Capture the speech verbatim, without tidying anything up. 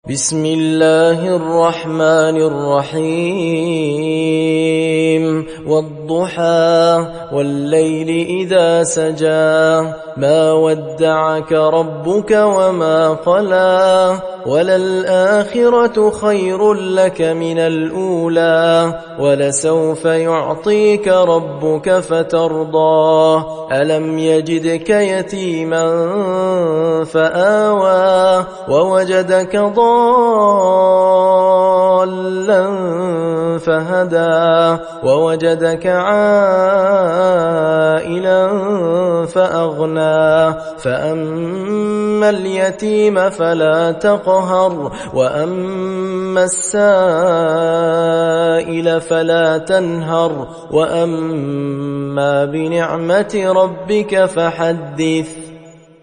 بسم الله الرحمن الرحيم والضحى والليل إذا سجى ما ودعك ربك وما قلى وللآخرة خير لك من الأولى ولسوف يعطيك ربك فترضى ألم يجدك يتيما فآوى ووجدك ضالا فهدى ووجدك عائلا فأغنى فأما اليتيم فلا تقهر وأما السائل فلا تنهر وأما بنعمة ربك فحدث.